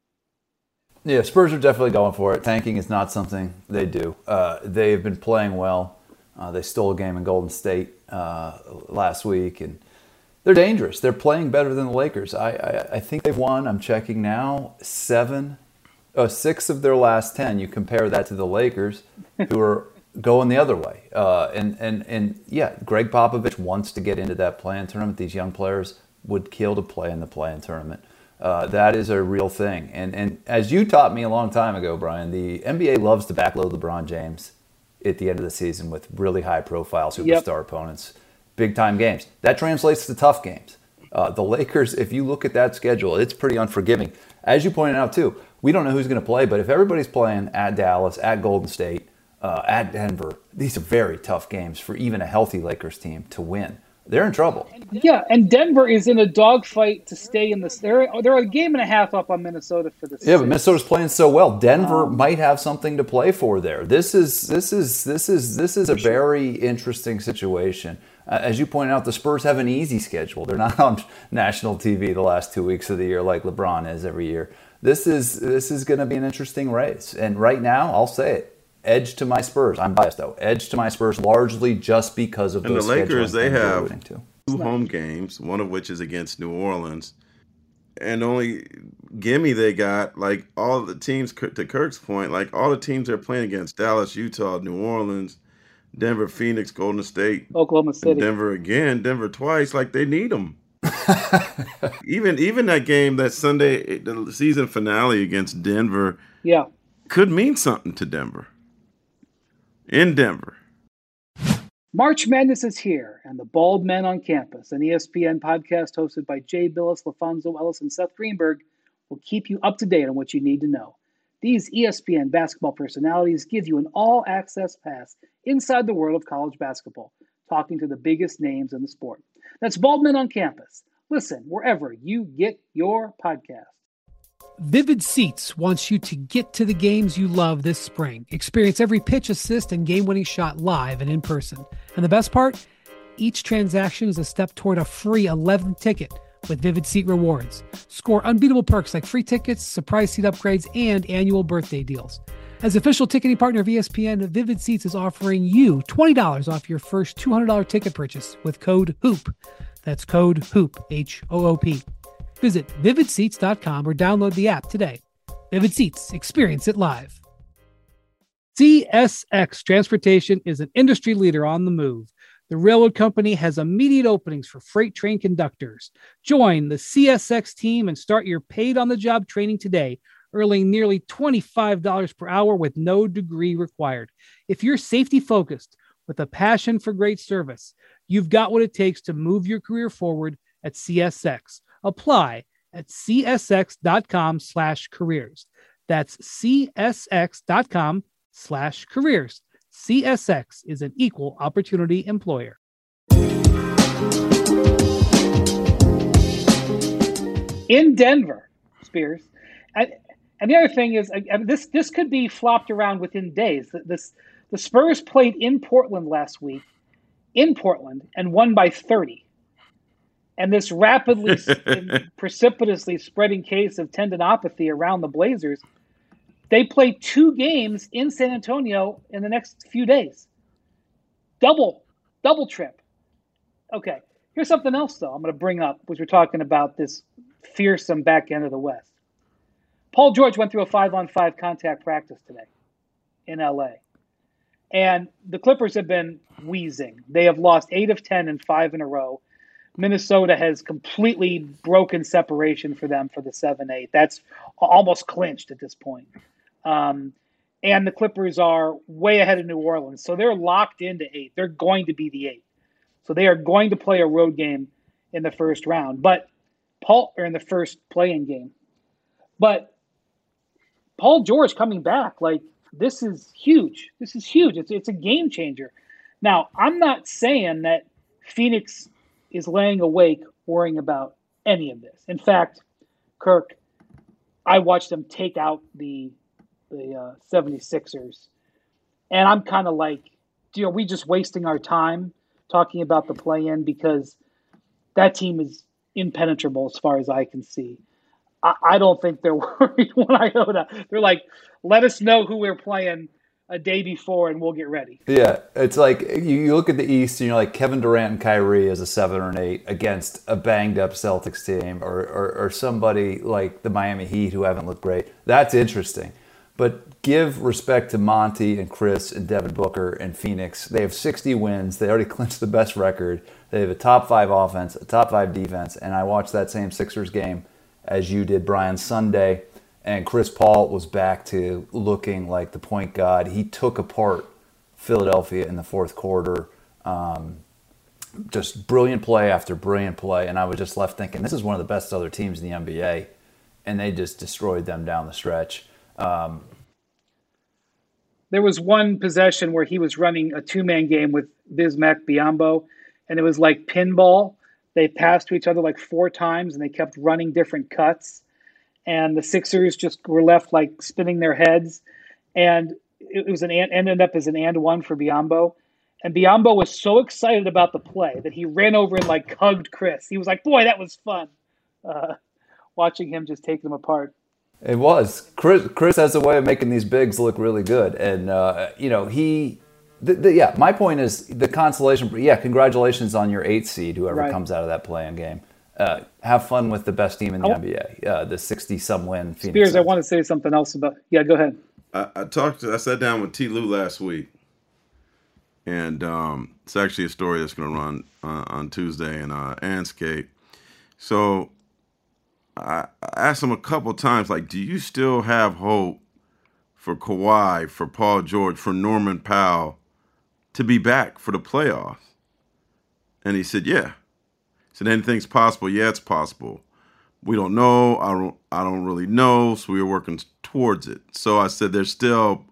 B: Yeah, Spurs are definitely going for it. Tanking is not something they do. They've been playing well. They stole a game in Golden State last week, and they're dangerous. They're playing better than the Lakers. I think they've won, I'm checking now, 6 of their last 10. You compare that to the Lakers, who are going the other way. And yeah, Greg Popovich wants to get into that play-in tournament. These young players would kill to play in the play-in tournament. That is a real thing. And as you taught me a long time ago, Brian, the NBA loves to backload LeBron James at the end of the season with really high-profile superstar opponents. Big-time games. That translates to tough games. The Lakers, if you look at that schedule, it's pretty unforgiving. As you pointed out, too, we don't know who's going to play, but if everybody's playing at Dallas, at Golden State, at Denver, these are very tough games for even a healthy Lakers team to win. They're in trouble.
A: Yeah, and Denver is in a dogfight to stay in this. They're a game and a half up on Minnesota for the.
B: Yeah, but Minnesota's playing so well. Denver might have something to play for there. This is a very interesting situation. As you pointed out, the Spurs have an easy schedule. They're not on national TV the last 2 weeks of the year like LeBron is every year. This is going to be an interesting race. And right now, I'll say it. Edge to my Spurs. I'm biased, though. Edge to my Spurs largely just because of those scheduling.
C: And the Lakers, they have 2 home games, one of which is against New Orleans. And only gimme they got, like, all the teams, to Kirk's point, like, all the teams they're playing against, Dallas, Utah, New Orleans, Denver, Phoenix, Golden State,
A: Oklahoma City,
C: Denver again, Denver twice, like, they need them. even that game, that Sunday, the season finale against Denver, could mean something to Denver. In Denver.
A: March Madness is here, and the Bald Men on Campus, an ESPN podcast hosted by Jay Billis, LaFonso Ellis, and Seth Greenberg, will keep you up to date on what you need to know. These ESPN basketball personalities give you an all-access pass inside the world of college basketball, talking to the biggest names in the sport. That's Bald Men on Campus. Listen wherever you get your podcast.
D: Vivid Seats wants you to get to the games you love this spring. Experience every pitch, assist, and game-winning shot live and in person. And the best part? Each transaction is a step toward a free 11th ticket with Vivid Seat rewards. Score unbeatable perks like free tickets, surprise seat upgrades, and annual birthday deals. As official ticketing partner of ESPN, Vivid Seats is offering you $20 off your first $200 ticket purchase with code HOOP. That's code HOOP, H-O-O-P. Visit vividseats.com or download the app today. Vivid Seats, experience it live. CSX Transportation is an industry leader on the move. The railroad company has immediate openings for freight train conductors. Join the CSX team and start your paid-on-the-job training today, earning nearly $25 per hour with no degree required. If you're safety-focused with a passion for great service, you've got what it takes to move your career forward at CSX. Apply at csx.com/careers. That's csx.com/careers. CSX is an equal opportunity employer.
A: In Denver, Spears. And the other thing is, this could be flopped around within days. The Spurs played in Portland last week, and won by 30. And this rapidly and precipitously spreading case of tendinopathy around the Blazers, they play 2 games in San Antonio in the next few days. Double trip. Okay, here's something else, though, I'm going to bring up, which we're talking about this fearsome back end of the West. Paul George went through a 5-on-5 contact practice today in L.A. And the Clippers have been wheezing. They have lost 8 of 10 and 5 in a row. Minnesota has completely broken separation for them for the 7-8. That's almost clinched at this point. And the Clippers are way ahead of New Orleans. So they're locked into 8. They're going to be the 8. So they are going to play a road game in the first round. Or in the first play-in game. But Paul George coming back, like, this is huge. This is huge. It's a game changer. Now, I'm not saying that Phoenix is laying awake worrying about any of this. In fact, Kirk, I watched them take out the 76ers, and I'm kind of like, are we just wasting our time talking about the play-in, because that team is impenetrable as far as I can see. I don't think they're worried one iota. They're like, let us know who we're playing a day before and we'll get ready.
B: Yeah, it's like you look at the East and you're like Kevin Durant and Kyrie as a 7 or an 8 against a banged up Celtics team or somebody like the Miami Heat who haven't looked great. That's interesting. But give respect to Monty and Chris and Devin Booker and Phoenix. They have 60 wins. They already clinched the best record. They have a top 5 offense, a top 5 defense. And I watched that same Sixers game as you did, Brian, Sunday. And Chris Paul was back to looking like the point guard. He took apart Philadelphia in the fourth quarter. Just brilliant play after brilliant play. And I was just left thinking, this is one of the best other teams in the NBA. And they just destroyed them down the stretch.
A: There was one possession where he was running a 2-man game with Bismack Biyombo, and it was like pinball. They passed to each other like 4 times, and they kept running different cuts. And the Sixers just were left like spinning their heads. And it was ended up as an and one for Biyombo. And Biyombo was so excited about the play that he ran over and like hugged Chris. He was like, boy, that was fun. Watching him just take them apart.
B: It was. Chris has a way of making these bigs look really good. And, my point is the consolation. Yeah, congratulations on your 8th seed, whoever comes out of that play-in game. Have fun with the best team in the NBA, the 60-some win Phoenix
A: Spears,
B: Suns.
A: I want to say something else about – yeah, go ahead.
C: I sat down with T. Lue last week, and it's actually a story that's going to run on Tuesday in Anscape. So I asked him a couple times, like, do you still have hope for Kawhi, for Paul George, for Norman Powell to be back for the playoffs? And he said, yeah. He said, anything's possible. Yeah, it's possible. We don't know. I don't really know. So we were working towards it. So I said, there's still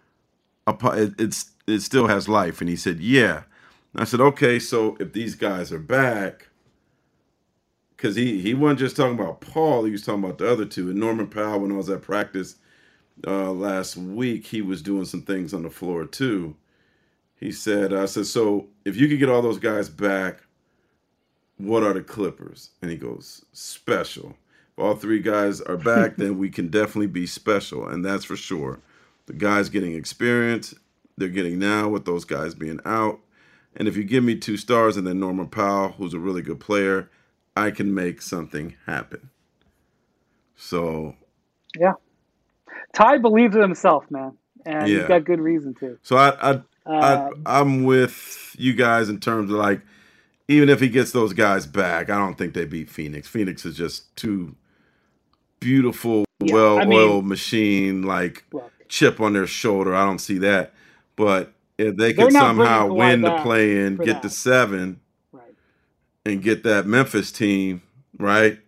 C: it still has life. And he said, yeah. And I said, okay, so if these guys are back, because he wasn't just talking about Paul, he was talking about the other two. And Norman Powell, when I was at practice last week, he was doing some things on the floor too. He said, I said, so if you could get all those guys back, what are the Clippers? And he goes, special. If all 3 guys are back, then we can definitely be special, and that's for sure. The guys getting experience, they're getting now with those guys being out. And if you give me 2 stars and then Norman Powell, who's a really good player, I can make something happen. So,
A: yeah, Ty believes in himself, man, and he's got good reason to.
C: So I'm with you guys in terms of like, even if he gets those guys back, I don't think they beat Phoenix. Phoenix is just too beautiful, well-oiled machine, like chip on their shoulder. I don't see that. But if they can somehow win the play-in, get to 7, and get that Memphis team, right?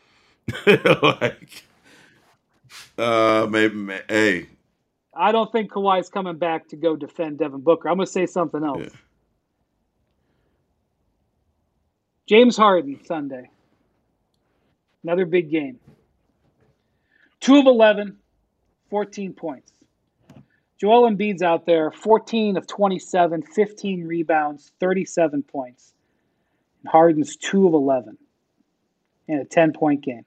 C: Maybe, hey.
A: I don't think Kawhi's coming back to go defend Devin Booker. I'm going to say something else. Yeah. James Harden, Sunday. Another big game. 2 of 11, 14 points. Joel Embiid's out there, 14 of 27, 15 rebounds, 37 points. And Harden's 2 of 11 in a 10-point game.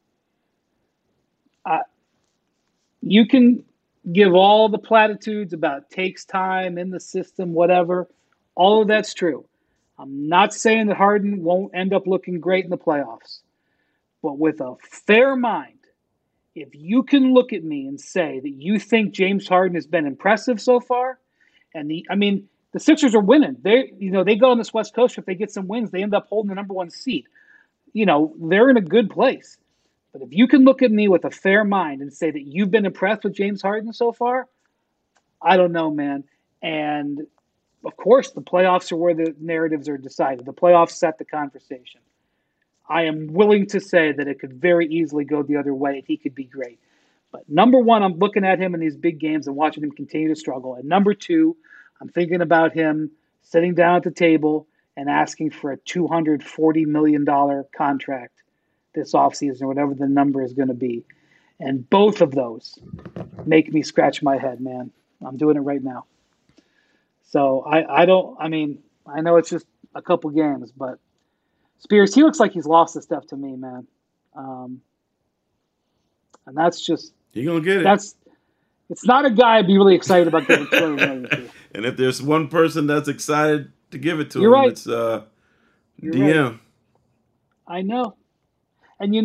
A: You can give all the platitudes about takes time in the system, whatever. All of that's true. I'm not saying that Harden won't end up looking great in the playoffs. But with a fair mind, if you can look at me and say that you think James Harden has been impressive so far, and the Sixers are winning. They go on this West Coast. If they get some wins, they end up holding the number 1 seed. They're in a good place. But if you can look at me with a fair mind and say that you've been impressed with James Harden so far, I don't know, man. And of course, the playoffs are where the narratives are decided. The playoffs set the conversation. I am willing to say that it could very easily go the other way. He could be great. But number one, I'm looking at him in these big games and watching him continue to struggle. And number two, I'm thinking about him sitting down at the table and asking for a $240 million contract this offseason, or whatever the number is going to be. And both of those make me scratch my head, man. I'm doing it right now. So I know it's just a couple games, but Spears, he looks like he's lost his stuff to me, man. And that's just,
C: you're going to get it.
A: It's not a guy I'd be really excited about giving $200 million to.
C: And if there's one person that's excited to give it to
A: You're
C: him,
A: right.
C: it's DM.
A: Right. I know. And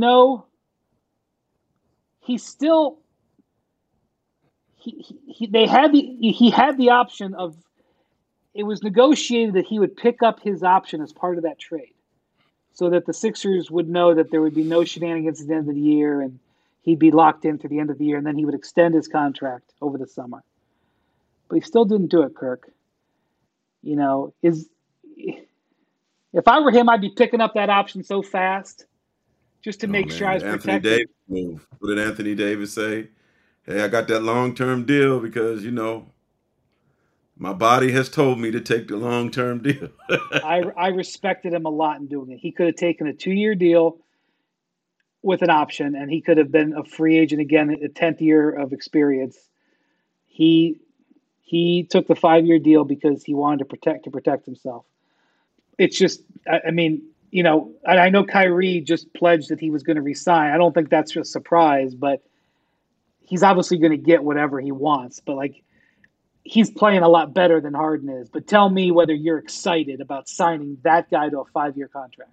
A: he's still he had the option of, it was negotiated that he would pick up his option as part of that trade, so that the Sixers would know that there would be no shenanigans at the end of the year and he'd be locked in to the end of the year, and then he would extend his contract over the summer. But he still didn't do it, Kirk. If I were him, I'd be picking up that option so fast just to make sure I was
C: Anthony
A: protected.
C: Davis move. What did Anthony Davis say? Hey, I got that long-term deal because, my body has told me to take the long-term deal.
A: I respected him a lot in doing it. He could have taken a 2-year deal with an option, and he could have been a free agent again, a 10th year of experience. He took the 5-year deal because he wanted to protect himself. It's just, I know Kyrie just pledged that he was going to resign. I don't think that's just a surprise, but he's obviously going to get whatever he wants. But he's playing a lot better than Harden is. But tell me whether you're excited about signing that guy to a 5-year contract.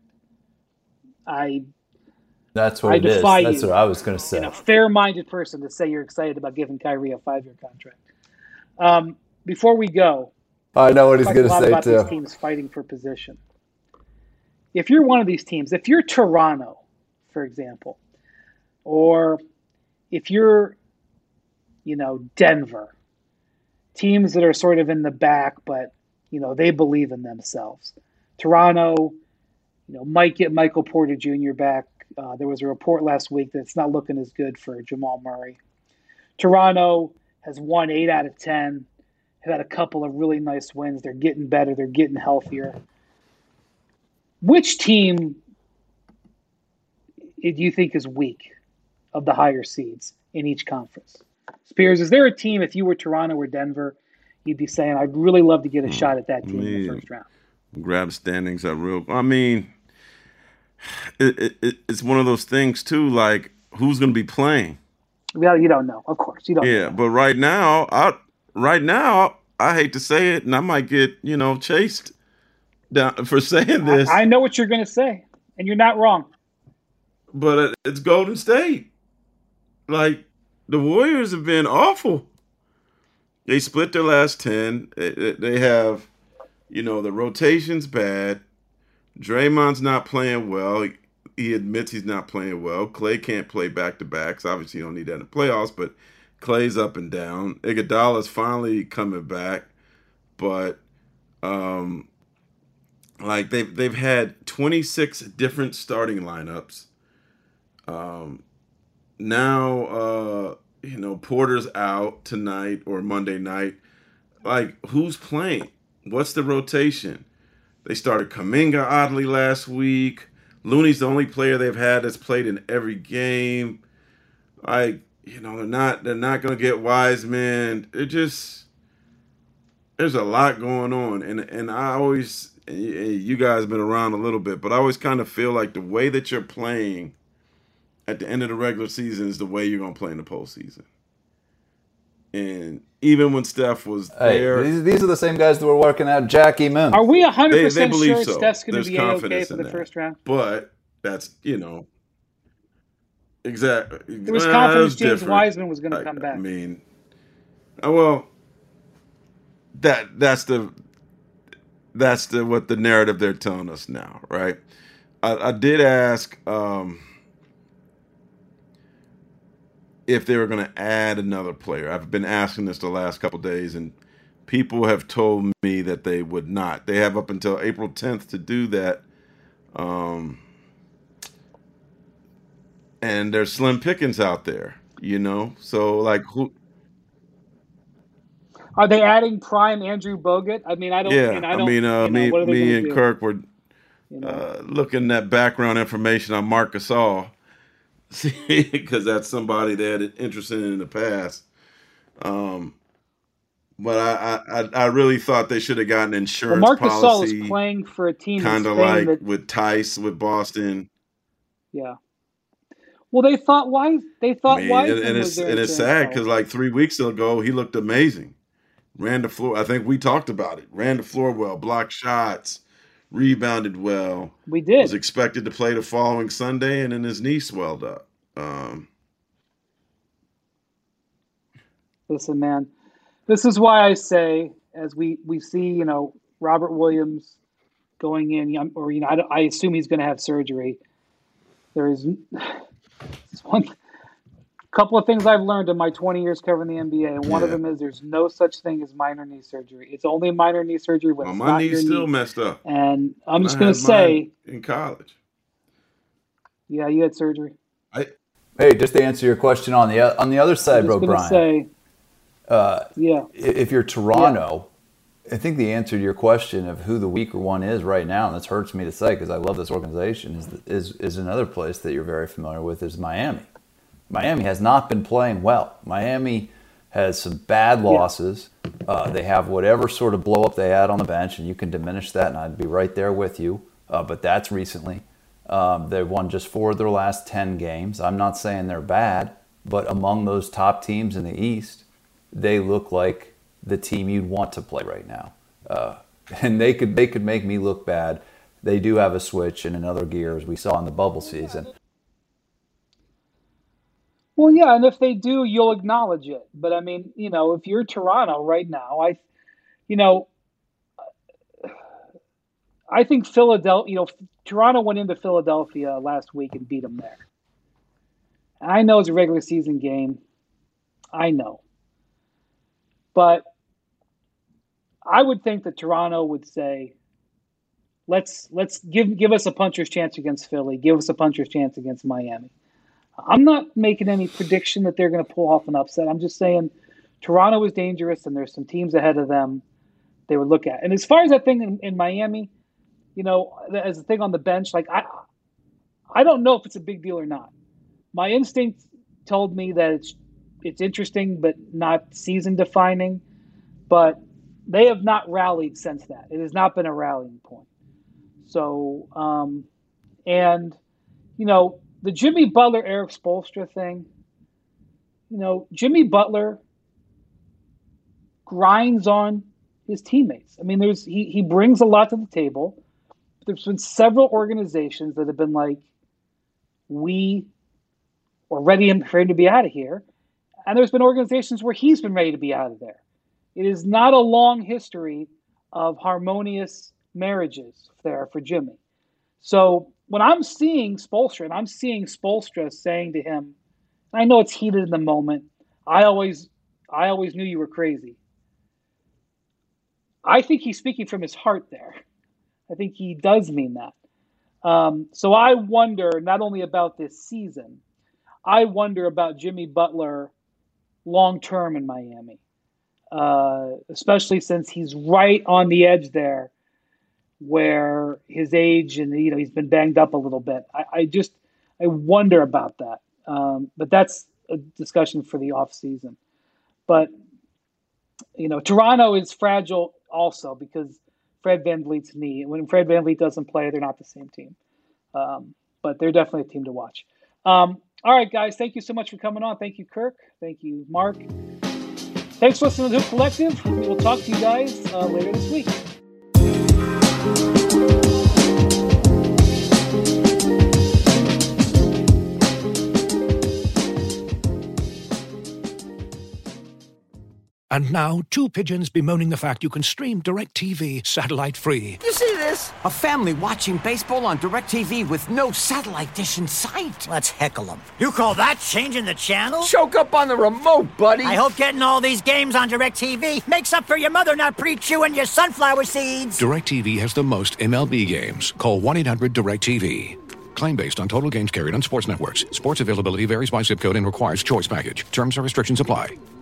B: That's what it is. That's what I was going to say.
A: A fair-minded person to say you're excited about giving Kyrie a 5-year contract. Before we go,
B: I know what he's going to say
A: about
B: too.
A: These teams fighting for position. If you're one of these teams, if you're Toronto, for example, or if you're, Denver, teams that are sort of in the back, but they believe in themselves. Toronto, might get Michael Porter Jr. back. There was a report last week that it's not looking as good for Jamal Murray. Toronto has won 8 out of 10. Have had a couple of really nice wins. They're getting better. They're getting healthier. Which team do you think is weak of the higher seeds in each conference? Spears, is there a team, if you were Toronto or Denver, you'd be saying, I'd really love to get a shot at that team in the first round?
C: Grab standings are real. It's one of those things, too, like, who's going to be playing?
A: Well, you don't know. Of course, you don't know.
C: Yeah, but right now, I hate to say it, and I might get, chased down for saying this.
A: I know what you're going to say, and you're not wrong.
C: But it's Golden State. The Warriors have been awful. They split their last 10. They have, the rotation's bad. Draymond's not playing well. He admits he's not playing well. Klay can't play back-to-backs. Obviously, you don't need that in the playoffs, but Klay's up and down. Iguodala's finally coming back, but they've had 26 different starting lineups. Now Porter's out tonight or Monday night. Who's playing? What's the rotation? They started Kuminga oddly last week. Looney's the only player they've had that's played in every game. They're not going to get Wiseman. There's a lot going on, and I always, you guys have been around a little bit, but I always kind of feel like the way that you're playing at the end of the regular season is the way you're going to play in the postseason. And even when Steph was there,
B: these are the same guys that were working out Jackie Moon.
A: Are we 100%
C: believe
A: sure
C: so.
A: Steph's going
C: There's
A: to be okay
C: confidence
A: for
C: in
A: the
C: that.
A: first round?
C: But that's exactly.
A: There was confidence James Wiseman was going to come back.
C: That's what the narrative they're telling us now, right? I did ask if they were going to add another player. I've been asking this the last couple of days, and people have told me that they would not. They have up until April 10th to do that. And there's slim pickings out there. So like who?
A: Are they adding prime Andrew Bogut? I mean, I don't.
C: Yeah,
A: I don't. What are they
C: me
A: going to
C: and
A: do?
C: Kirk were looking at background information on Marc Gasol, because that's somebody that had interested in the past. But I really thought they should have gotten insurance
A: Marc Gasol
C: policy,
A: is playing for a team
C: kind of like with Tice with Boston.
A: Yeah. Well, they thought Wiseman
C: and
A: was there.
C: And it's sad because like 3 weeks ago he looked amazing. Ran the floor. I think we talked about it. Ran the floor well, blocked shots, rebounded well.
A: We did.
C: Was expected to play the following Sunday, and then his knee swelled up.
A: Listen, man, this is why I say, as we see, Robert Williams going in, or I assume he's going to have surgery. There is one couple of things I've learned in my 20 years covering the NBA, and one of them is there's no such thing as minor knee surgery. It's only minor knee surgery when it's
C: my
A: not
C: knee's
A: your
C: still
A: knee.
C: Messed up.
A: And I'm just going to say,
C: in college.
A: Yeah, you had surgery.
B: Hey, just to answer your question on the other side, bro, Brian. If you're Toronto, I think the answer to your question of who the weaker one is right now, and this hurts me to say because I love this organization, is another place that you're very familiar with, is Miami. Miami has not been playing well. Miami has some bad losses. They have whatever sort of blow up they had on the bench, and you can diminish that, and I'd be right there with you. But that's recently. They've won just 4 of their last 10 games. I'm not saying they're bad, but among those top teams in the East, they look like the team you'd want to play right now. And they could make me look bad. They do have a switch in another gear, as we saw in the bubble season.
A: Well, yeah, and if they do, you'll acknowledge it. But I mean, if you're Toronto right now, I think Philadelphia, Toronto went into Philadelphia last week and beat them there. I know it's a regular season game. I know. But I would think that Toronto would say, let's give us a puncher's chance against Philly. Give us a puncher's chance against Miami. I'm not making any prediction that they're going to pull off an upset. I'm just saying Toronto is dangerous, and there's some teams ahead of them they would look at. And as far as that thing in Miami, as a thing on the bench, like I don't know if it's a big deal or not. My instinct told me that it's interesting, but not season defining. But they have not rallied since that. It has not been a rallying point. So, the Jimmy Butler, Eric Spoelstra thing, Jimmy Butler grinds on his teammates. I mean, he brings a lot to the table. There's been several organizations that have been like, we are ready for him to be out of here. And there's been organizations where he's been ready to be out of there. It is not a long history of harmonious marriages there for Jimmy. So when I'm seeing Spoelstra, and I'm seeing Spoelstra saying to him, I know it's heated in the moment. I always knew you were crazy. I think he's speaking from his heart there. I think he does mean that. So I wonder not only about this season, I wonder about Jimmy Butler long-term in Miami, especially since he's right on the edge there where his age and, he's been banged up a little bit. I wonder about that. But that's a discussion for the off season. But, Toronto is fragile also because Fred VanVleet's knee. And when Fred VanVleet doesn't play, they're not the same team. But they're definitely a team to watch. All right, guys. Thank you so much for coming on. Thank you, Kirk. Thank you, Mark. Thanks for listening to Hoop Collective. We will talk to you guys later this week.
E: And now, 2 pigeons bemoaning the fact you can stream DirecTV satellite-free.
F: You see this? A family watching baseball on DirecTV with no satellite dish in sight.
G: Let's heckle them. You call that changing the channel?
F: Choke up on the remote, buddy.
G: I hope getting all these games on DirecTV makes up for your mother not pre-chewing your sunflower seeds.
E: DirecTV has the most MLB games. Call 1-800-DirecTV. Claim based on total games carried on sports networks. Sports availability varies by zip code and requires choice package. Terms and restrictions apply.